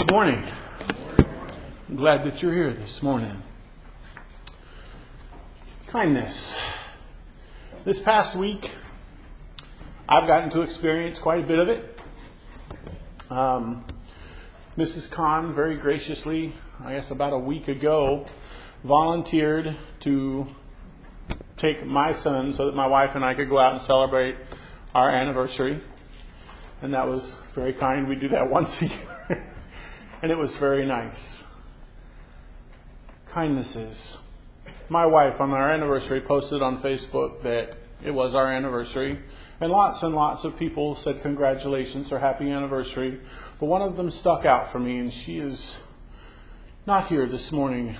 Good morning. I'm glad that you're here this morning. Kindness. This past week, I've gotten to experience quite a bit of it. Mrs. Kahn very graciously, I guess about a week ago, volunteered to take my son so that my wife and I could go out and celebrate our anniversary. And that was very kind. We do that once a year. And it was very nice. Kindnesses. My wife on our anniversary posted on Facebook that it was our anniversary. And lots of people said congratulations or happy anniversary. But one of them stuck out for me, and she is not here this morning.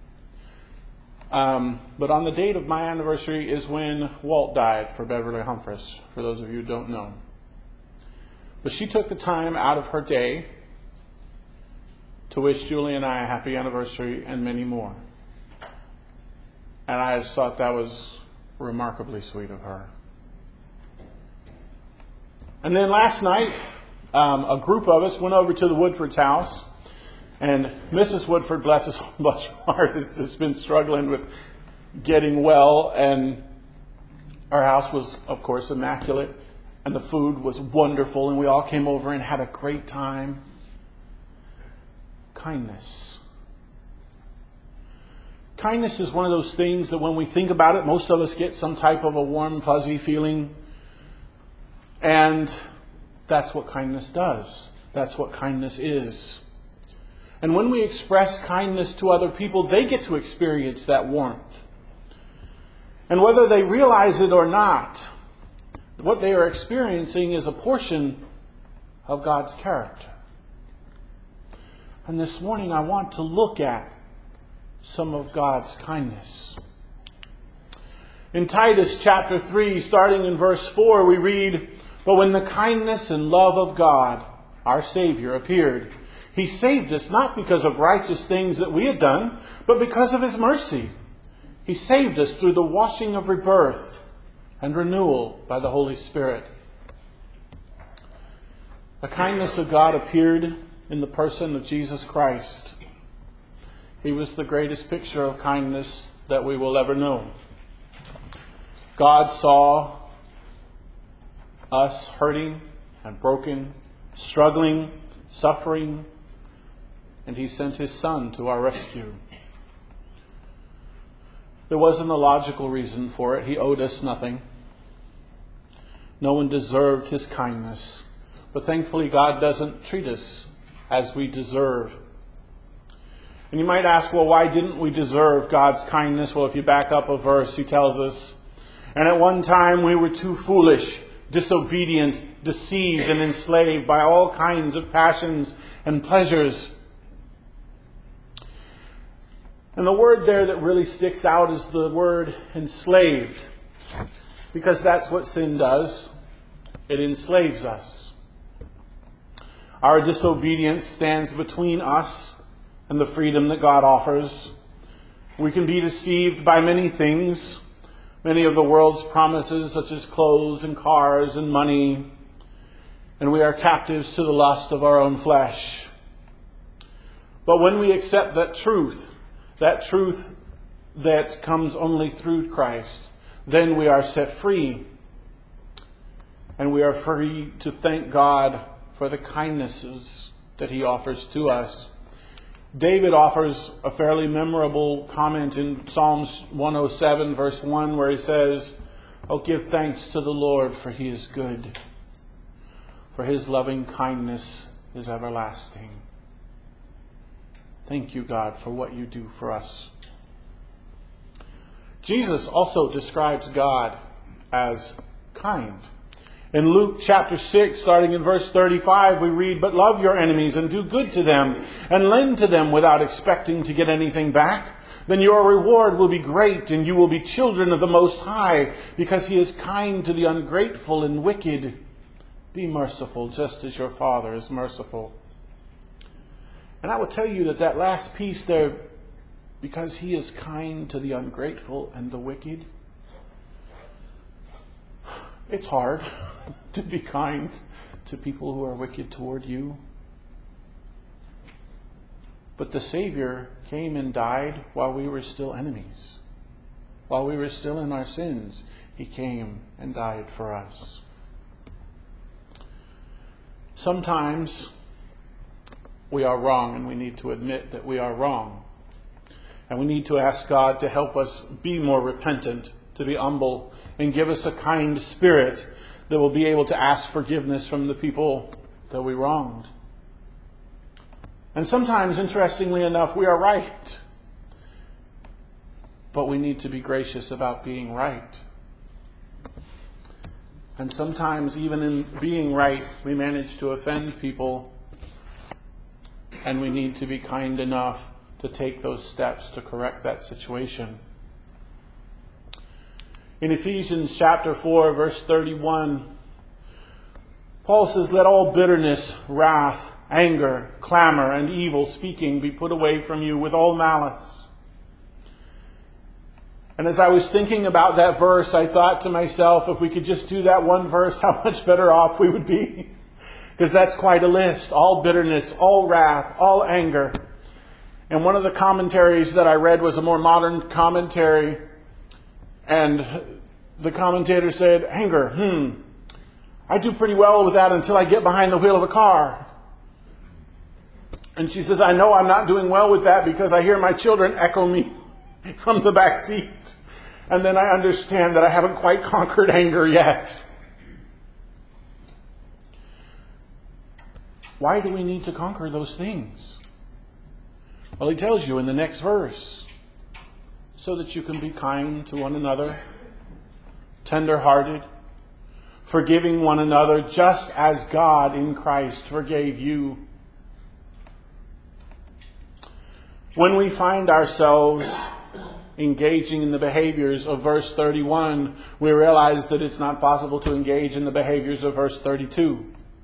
But on the date of my anniversary is when Walt died for Beverly Humphreys, for those of you who don't know. But she took the time out of her day to wish Julie and I a happy anniversary and many more. And I just thought that was remarkably sweet of her. And then last night, a group of us went over to the Woodford's house. And Mrs. Woodford, bless her heart, has just been struggling with getting well. And our house was, of course, immaculate. And the food was wonderful. And we all came over and had a great time. Kindness. Kindness is one of those things that when we think about it, most of us get some type of a warm, fuzzy feeling. And that's what kindness does. That's what kindness is. And when we express kindness to other people, they get to experience that warmth. And whether they realize it or not, what they are experiencing is a portion of God's character. And this morning I want to look at some of God's kindness. In Titus chapter 3, starting in verse 4, we read, "But when the kindness and love of God, our Savior, appeared, He saved us not because of righteous things that we had done, but because of His mercy. He saved us through the washing of rebirth and renewal by the Holy Spirit." The kindness of God appeared in the person of Jesus Christ. He was the greatest picture of kindness that we will ever know. God saw us hurting and broken, struggling, suffering, and He sent His Son to our rescue. There wasn't a logical reason for it. He owed us nothing. No one deserved His kindness. But thankfully, God doesn't treat us as we deserve. And you might ask, well, why didn't we deserve God's kindness? Well, if you back up a verse, He tells us, "And at one time we were too foolish, disobedient, deceived, and enslaved by all kinds of passions and pleasures." And the word there that really sticks out is the word enslaved. Because that's what sin does. It enslaves us. Our disobedience stands between us and the freedom that God offers. We can be deceived by many things. Many of the world's promises, such as clothes and cars and money. And we are captives to the lust of our own flesh. But when we accept that truth that comes only through Christ, then we are set free. And we are free to thank God for the kindnesses that He offers to us. David offers a fairly memorable comment in Psalms 107, verse 1, where he says, "Oh, give thanks to the Lord, for He is good, for His loving kindness is everlasting." Thank you, God, for what you do for us. Jesus also describes God as kind. In Luke chapter 6, starting in verse 35, we read, "But love your enemies and do good to them and lend to them without expecting to get anything back. Then your reward will be great and you will be children of the Most High, because He is kind to the ungrateful and wicked. Be merciful just as your Father is merciful." And I will tell you that last piece there, because He is kind to the ungrateful and the wicked, it's hard to be kind to people who are wicked toward you. But the Savior came and died while we were still enemies. While we were still in our sins, He came and died for us. Sometimes we are wrong, and we need to admit that we are wrong. And we need to ask God to help us be more repentant, to be humble, and give us a kind spirit that will be able to ask forgiveness from the people that we wronged. And sometimes, interestingly enough, we are right. But we need to be gracious about being right. And sometimes, even in being right, we manage to offend people. And we need to be kind enough to take those steps to correct that situation. In Ephesians chapter 4, verse 31, Paul says, "Let all bitterness, wrath, anger, clamor, and evil speaking be put away from you with all malice." And as I was thinking about that verse, I thought to myself, if we could just do that one verse, how much better off we would be. Because that's quite a list. All bitterness, all wrath, all anger. And one of the commentaries that I read was a more modern commentary. And the commentator said, "Anger, I do pretty well with that until I get behind the wheel of a car." And she says, "I know I'm not doing well with that because I hear my children echo me from the back seat. And then I understand that I haven't quite conquered anger yet." Why do we need to conquer those things? Well, he tells you in the next verse, so that you can be kind to one another, tender-hearted, forgiving one another, just as God in Christ forgave you. When we find ourselves engaging in the behaviors of verse 31, we realize that it's not possible to engage in the behaviors of verse 32.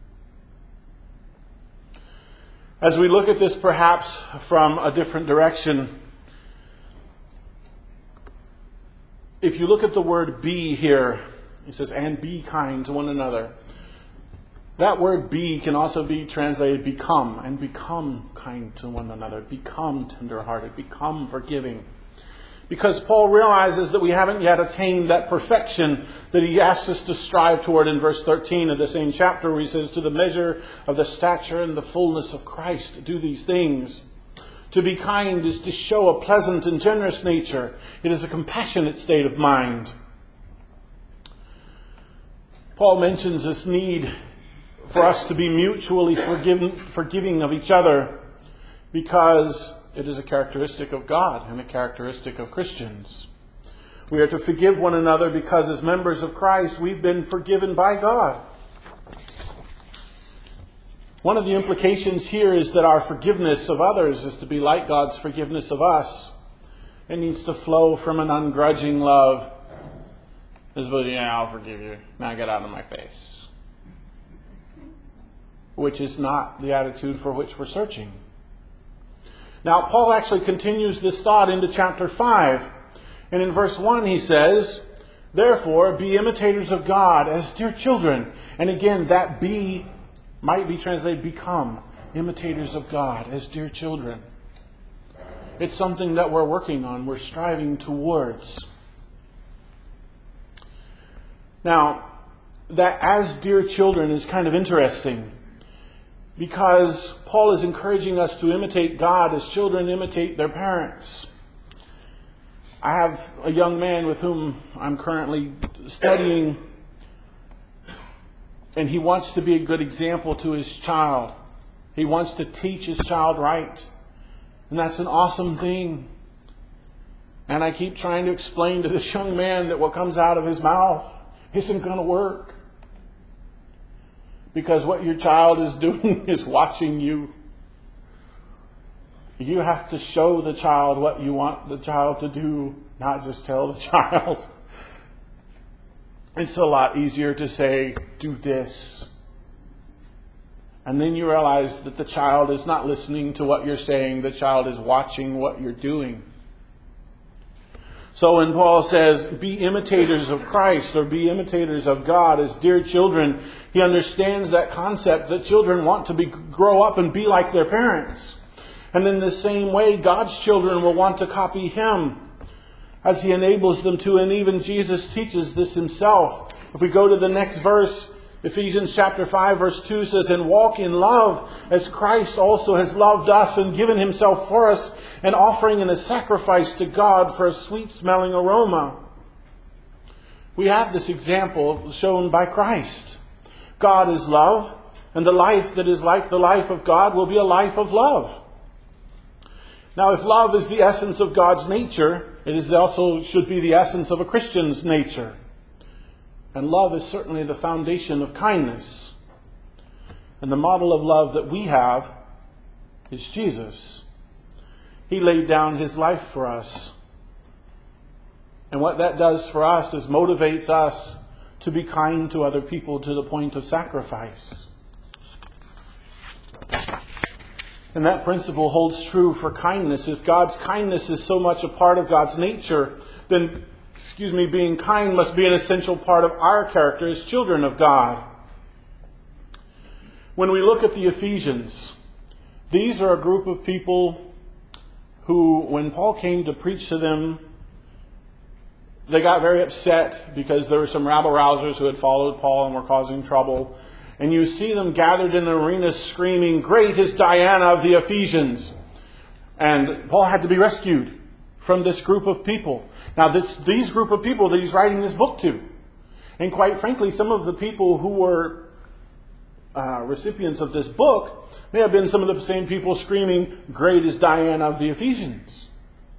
As we look at this perhaps from a different direction, if you look at the word "be" here, it says, "and be kind to one another." That word "be" can also be translated "become," and become kind to one another, become tenderhearted, become forgiving. Because Paul realizes that we haven't yet attained that perfection that he asks us to strive toward in verse 13 of the same chapter, where he says, "To the measure of the stature and the fullness of Christ, do these things." To be kind is to show a pleasant and generous nature. It is a compassionate state of mind. Paul mentions this need for us to be mutually forgiving of each other, because it is a characteristic of God and a characteristic of Christians. We are to forgive one another because as members of Christ, we've been forgiven by God. One of the implications here is that our forgiveness of others is to be like God's forgiveness of us. It needs to flow from an ungrudging love. This was, "Yeah, I'll forgive you. Now get out of my face." Which is not the attitude for which we're searching. Now, Paul actually continues this thought into chapter 5. And in verse 1 he says, "Therefore, be imitators of God as dear children." And again, that "be" might be translated "become." Imitators of God as dear children. It's something that we're working on, we're striving towards. Now, that "as dear children" is kind of interesting, because Paul is encouraging us to imitate God as children imitate their parents. I have a young man with whom I'm currently studying, and he wants to be a good example to his child. He wants to teach his child right. And that's an awesome thing. And I keep trying to explain to this young man that what comes out of his mouth isn't going to work. Because what your child is doing is watching you. You have to show the child what you want the child to do, not just tell the child. It's a lot easier to say, "Do this." And then you realize that the child is not listening to what you're saying. The child is watching what you're doing. So when Paul says, "Be imitators of Christ," or "be imitators of God as dear children," he understands that concept that children want to grow up and be like their parents. And in the same way, God's children will want to copy Him as He enables them to. And even Jesus teaches this Himself. If we go to the next verse, Ephesians chapter 5 verse 2 says, "And walk in love as Christ also has loved us and given Himself for us, an offering and a sacrifice to God for a sweet-smelling aroma." We have this example shown by Christ. God is love, and the life that is like the life of God will be a life of love. Now, if love is the essence of God's nature, it is also should be the essence of a Christian's nature. And love is certainly the foundation of kindness. And the model of love that we have is Jesus. He laid down His life for us. And what that does for us is motivates us to be kind to other people to the point of sacrifice. And that principle holds true for kindness. If God's kindness is so much a part of God's nature, then, being kind must be an essential part of our character as children of God. When we look at the Ephesians, these are a group of people who, when Paul came to preach to them, they got very upset because there were some rabble-rousers who had followed Paul and were causing trouble. And you see them gathered in the arena screaming, "Great is Diana of the Ephesians." And Paul had to be rescued from this group of people. Now, these group of people that he's writing this book to. And quite frankly, some of the people who were recipients of this book may have been some of the same people screaming, "Great is Diana of the Ephesians."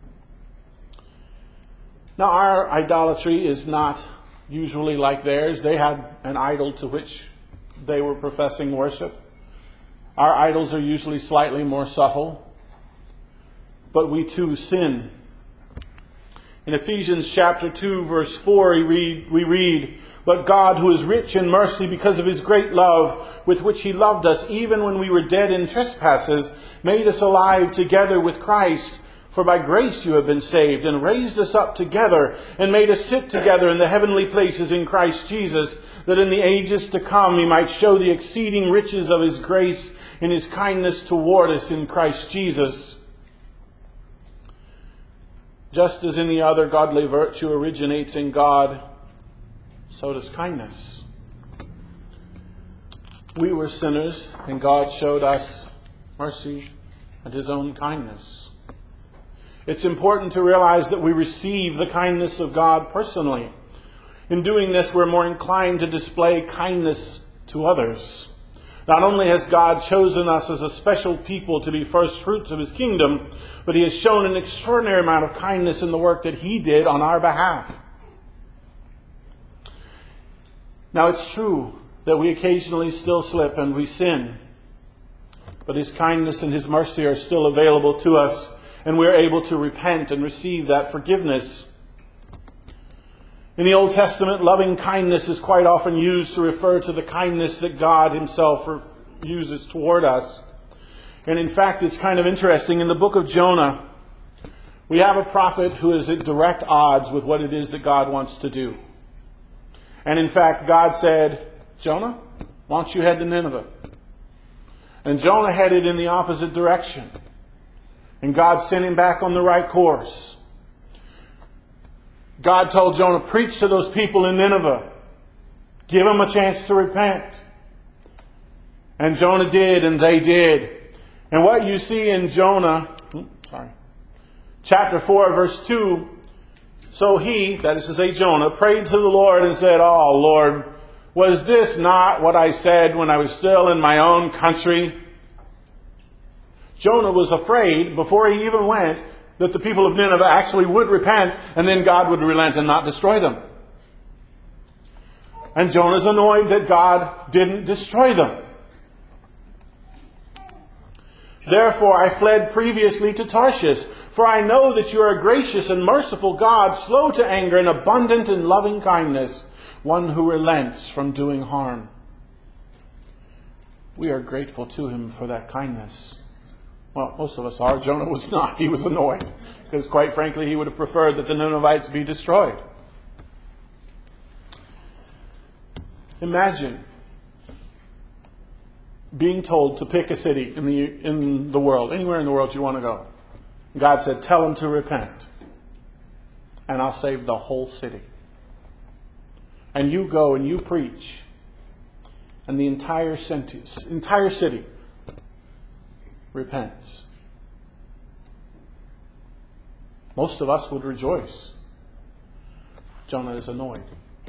Now, our idolatry is not usually like theirs. They had an idol to which they were professing worship. Our idols are usually slightly more subtle. But we too sin. In Ephesians chapter 2, verse 4, we read, "But God, who is rich in mercy because of His great love with which He loved us, even when we were dead in trespasses, made us alive together with Christ. For by grace you have been saved, and raised us up together, and made us sit together in the heavenly places in Christ Jesus, that in the ages to come He might show the exceeding riches of His grace in His kindness toward us in Christ Jesus." Just as any other godly virtue originates in God, so does kindness. We were sinners, and God showed us mercy and His own kindness. It's important to realize that we receive the kindness of God personally. In doing this, we're more inclined to display kindness to others. Not only has God chosen us as a special people to be first fruits of His kingdom, but He has shown an extraordinary amount of kindness in the work that He did on our behalf. Now, it's true that we occasionally still slip and we sin, but His kindness and His mercy are still available to us, and we're able to repent and receive that forgiveness. In the Old Testament, loving kindness is quite often used to refer to the kindness that God Himself uses toward us. And in fact, it's kind of interesting. In the book of Jonah, we have a prophet who is at direct odds with what it is that God wants to do. And in fact, God said, "Jonah, why don't you head to Nineveh?" And Jonah headed in the opposite direction. And God sent him back on the right course. God told Jonah, "Preach to those people in Nineveh. Give them a chance to repent." And Jonah did, and they did. And what you see in Jonah, chapter 4, verse 2, "So he," that is to say Jonah, "prayed to the Lord and said, 'Oh, Lord, was this not what I said when I was still in my own country?'" Jonah was afraid, before he even went, that the people of Nineveh actually would repent, and then God would relent and not destroy them. And Jonah's annoyed that God didn't destroy them. "Therefore I fled previously to Tarshish, for I know that you are a gracious and merciful God, slow to anger and abundant in loving kindness, one who relents from doing harm." We are grateful to Him for that kindness. Well, most of us are. Jonah was not. He was annoyed. Because quite frankly, he would have preferred that the Ninevites be destroyed. Imagine being told to pick a city in the world, anywhere in the world you want to go. God said, tell them to repent, and I'll save the whole city. And you go and you preach, and the entire city repents. Most of us would rejoice. Jonah is annoyed.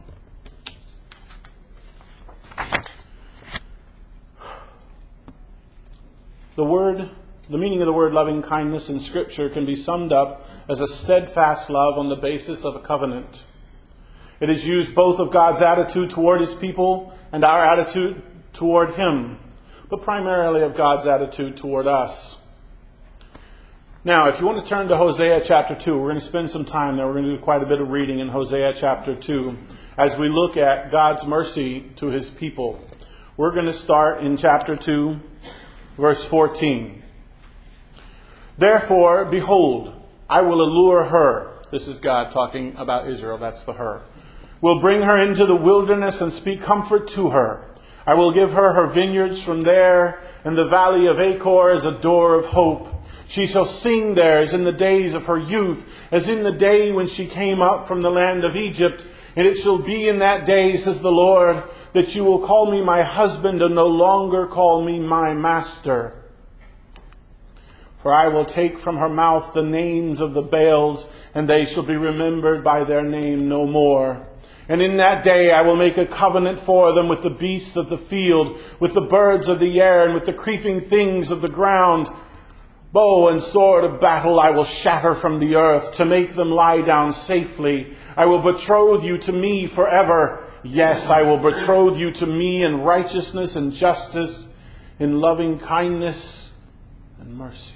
The meaning of the word loving kindness in Scripture can be summed up as a steadfast love on the basis of a covenant. It is used both of God's attitude toward His people and our attitude toward Him, but primarily of God's attitude toward us. Now, if you want to turn to Hosea chapter 2, we're going to spend some time there. We're going to do quite a bit of reading in Hosea chapter 2 as we look at God's mercy to His people. We're going to start in chapter 2, verse 14. Therefore, behold, I will allure her. This is God talking about Israel. That's the her. Will bring her into the wilderness and speak comfort to her. I will give her her vineyards from there, and the valley of Achor as a door of hope. She shall sing there as in the days of her youth, as in the day when she came up from the land of Egypt. And it shall be in that day, says the Lord, that you will call me my husband and no longer call me my master. For I will take from her mouth the names of the Baals, and they shall be remembered by their name no more. And in that day I will make a covenant for them with the beasts of the field, with the birds of the air, and with the creeping things of the ground. Bow and sword of battle I will shatter from the earth, to make them lie down safely. I will betroth you to me forever. Yes, I will betroth you to me in righteousness and justice, in loving kindness and mercy.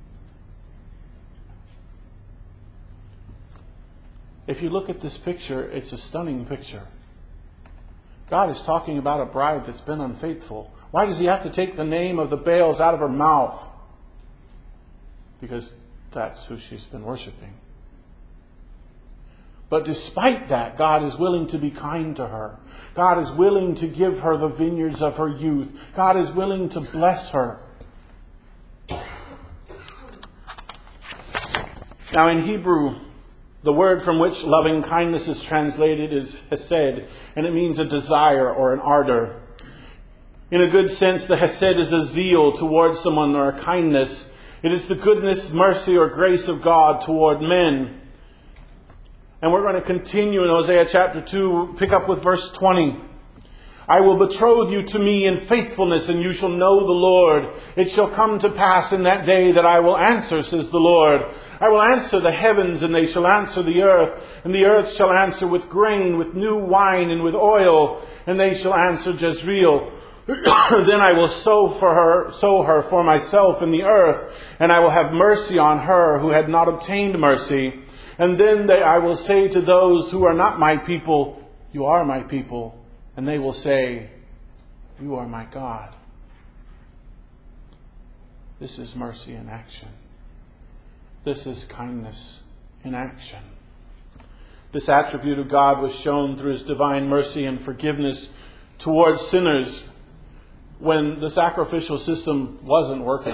If you look at this picture, it's a stunning picture. God is talking about a bride that's been unfaithful. Why does He have to take the name of the Baals out of her mouth? Because that's who she's been worshiping. But despite that, God is willing to be kind to her. God is willing to give her the vineyards of her youth. God is willing to bless her. Now in Hebrew, the word from which loving kindness is translated is hesed, and it means a desire or an ardor. In a good sense, the hesed is a zeal towards someone or a kindness. It is the goodness, mercy, or grace of God toward men. And we're going to continue in Hosea chapter 2, pick up with verse 20. I will betroth you to me in faithfulness, and you shall know the Lord. It shall come to pass in that day that I will answer, says the Lord. I will answer the heavens, and they shall answer the earth. And the earth shall answer with grain, with new wine, and with oil. And they shall answer Jezreel. Then I will sow her for myself in the earth, and I will have mercy on her who had not obtained mercy. And then I will say to those who are not my people, you are my people. And they will say, you are my God. This is mercy in action. This is kindness in action. This attribute of God was shown through His divine mercy and forgiveness towards sinners when the sacrificial system wasn't working.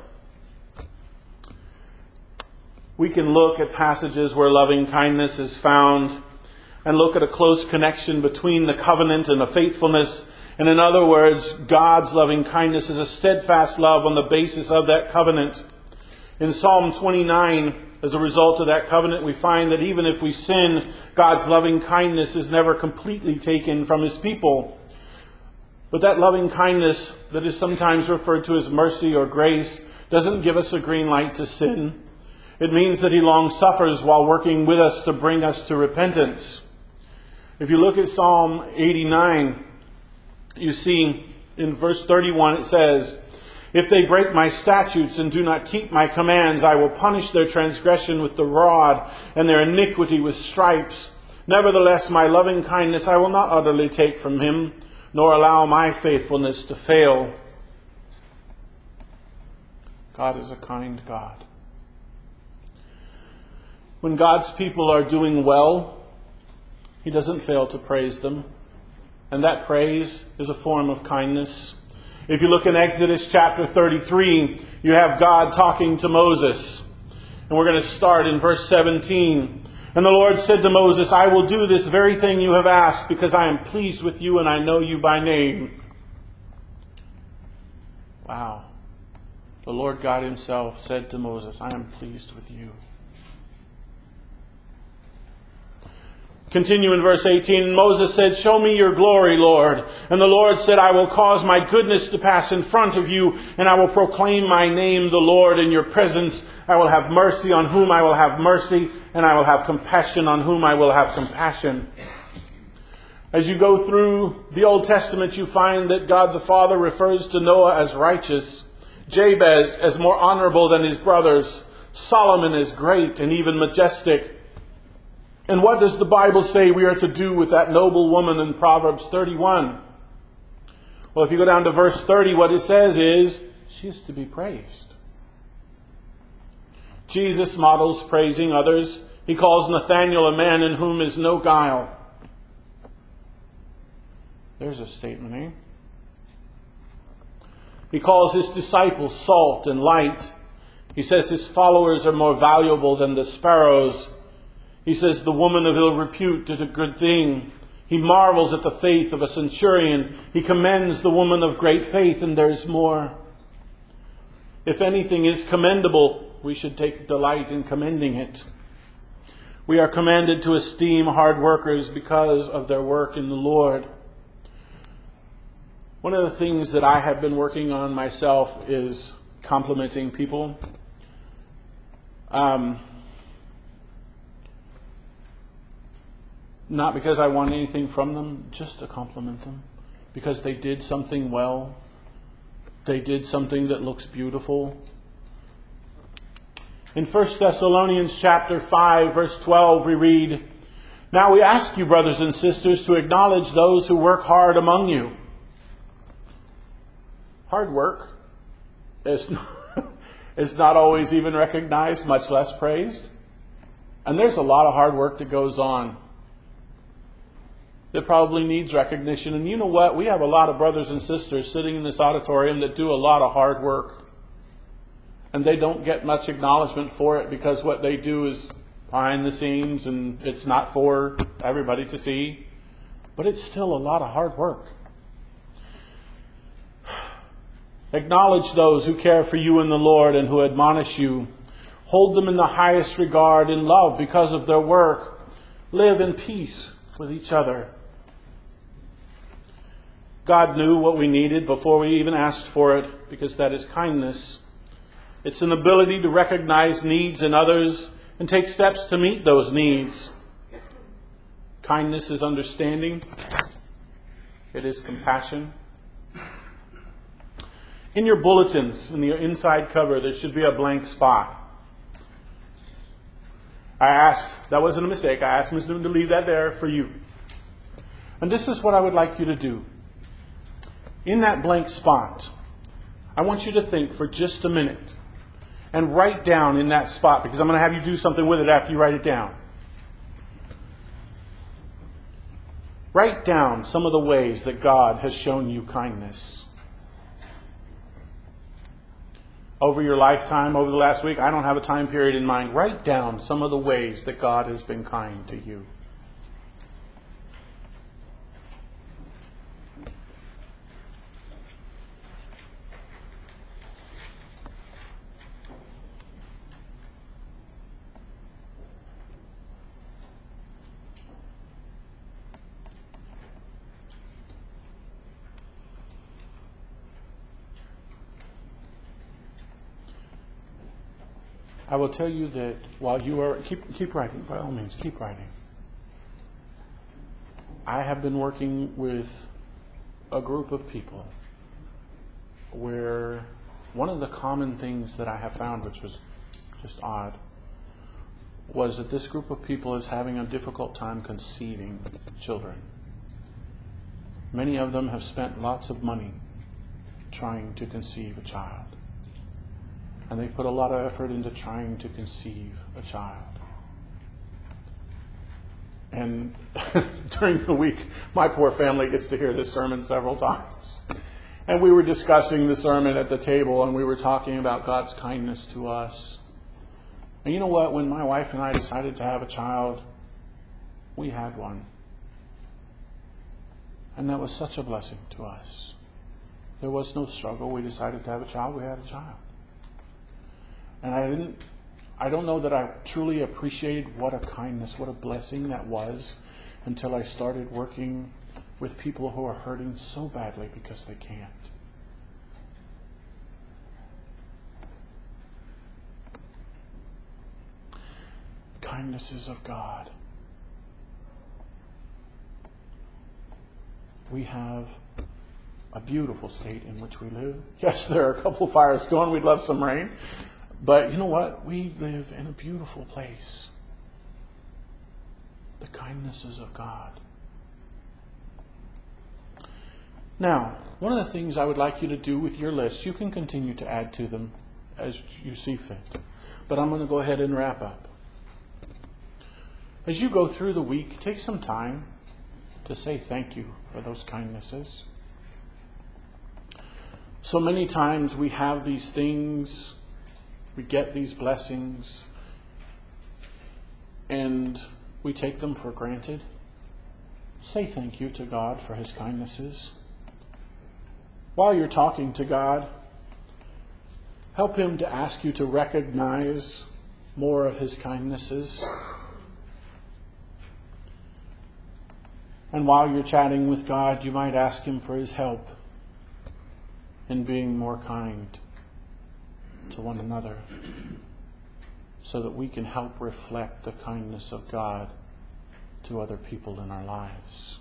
We can look at passages where loving kindness is found and look at a close connection between the covenant and the faithfulness. And in other words, God's loving kindness is a steadfast love on the basis of that covenant. In Psalm 29, as a result of that covenant, we find that even if we sin, God's loving kindness is never completely taken from His people. But that loving kindness that is sometimes referred to as mercy or grace doesn't give us a green light to sin. It means that He long suffers while working with us to bring us to repentance. If you look at Psalm 89, you see in verse 31 it says, if they break my statutes and do not keep my commands, I will punish their transgression with the rod and their iniquity with stripes. Nevertheless, my loving kindness I will not utterly take from him, nor allow my faithfulness to fail. God is a kind God. When God's people are doing well, He doesn't fail to praise them. And that praise is a form of kindness. If you look in Exodus chapter 33, you have God talking to Moses. And we're going to start in verse 17. And the Lord said to Moses, I will do this very thing you have asked, because I am pleased with you and I know you by name. Wow. The Lord God himself said to Moses, I am pleased with you. Continue in verse 18. And Moses said, show me your glory, Lord. And the Lord said, I will cause my goodness to pass in front of you, and I will proclaim my name, the Lord, in your presence. I will have mercy on whom I will have mercy, and I will have compassion on whom I will have compassion. As you go through the Old Testament, you find that God the Father refers to Noah as righteous, Jabez as more honorable than his brothers, Solomon as great and even majestic. And what does the Bible say we are to do with that noble woman in Proverbs 31? Well, if you go down to verse 30, what it says is, she is to be praised. Jesus models praising others. He calls Nathanael a man in whom is no guile. There's a statement, eh? He calls his disciples salt and light. He says his followers are more valuable than the sparrows. He says the woman of ill repute did a good thing. He marvels at the faith of a centurion. He commends the woman of great faith, and there's more. If anything is commendable, we should take delight in commending it. We are commanded to esteem hard workers because of their work in the Lord. One of the things that I have been working on myself is complimenting people. Not because I want anything from them, just to compliment them. Because they did something well. They did something that looks beautiful. In 1 Thessalonians chapter 5, verse 12, we read, now we ask you, brothers and sisters, to acknowledge those who work hard among you. Hard work is not always even recognized, much less praised. And there's a lot of hard work that goes on that probably needs recognition. And you know what? We have a lot of brothers and sisters sitting in this auditorium that do a lot of hard work. And they don't get much acknowledgement for it because what they do is behind the scenes and it's not for everybody to see. But it's still a lot of hard work. Acknowledge those who care for you in the Lord and who admonish you. Hold them in the highest regard in love because of their work. Live in peace with each other. God knew what we needed before we even asked for it, because that is kindness. It's an ability to recognize needs in others and take steps to meet those needs. Kindness is understanding. It is compassion. In your bulletins, in the inside cover, there should be a blank spot. That wasn't a mistake, I asked Ms. Newton to leave that there for you. And this is what I would like you to do. In that blank spot, I want you to think for just a minute and write down in that spot, because I'm going to have you do something with it after you write it down. Write down some of the ways that God has shown you kindness. Over your lifetime, over the last week, I don't have a time period in mind. Write down some of the ways that God has been kind to you. I will tell you that while you are... Keep writing, by all means, keep writing. I have been working with a group of people where one of the common things that I have found, which was just odd, was that this group of people is having a difficult time conceiving children. Many of them have spent lots of money trying to conceive a child. And they put a lot of effort into trying to conceive a child. And during the week, my poor family gets to hear this sermon several times. And we were discussing the sermon at the table, and we were talking about God's kindness to us. And you know what? When my wife and I decided to have a child, we had one. And that was such a blessing to us. There was no struggle. We decided to have a child. We had a child. And I don't know that I truly appreciated what a kindness, what a blessing that was until I started working with people who are hurting so badly because they can't. Kindnesses of God. We have a beautiful state in which we live. Yes, there are a couple fires going. We'd love some rain. But you know what? We live in a beautiful place. The kindnesses of God. Now, one of the things I would like you to do with your list, you can continue to add to them as you see fit. But I'm going to go ahead and wrap up. As you go through the week, take some time to say thank you for those kindnesses. So many times we have these things, we get these blessings, and we take them for granted. Say thank you to God for His kindnesses. While you're talking to God, help Him to ask you to recognize more of His kindnesses. And while you're chatting with God, you might ask Him for His help in being more kind to one another, so that we can help reflect the kindness of God to other people in our lives.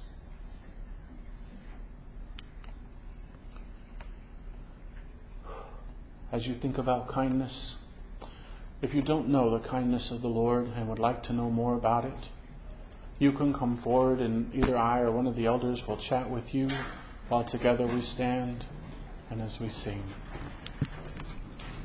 As you think about kindness, if you don't know the kindness of the Lord and would like to know more about it, you can come forward and either I or one of the elders will chat with you while together we stand and as we sing.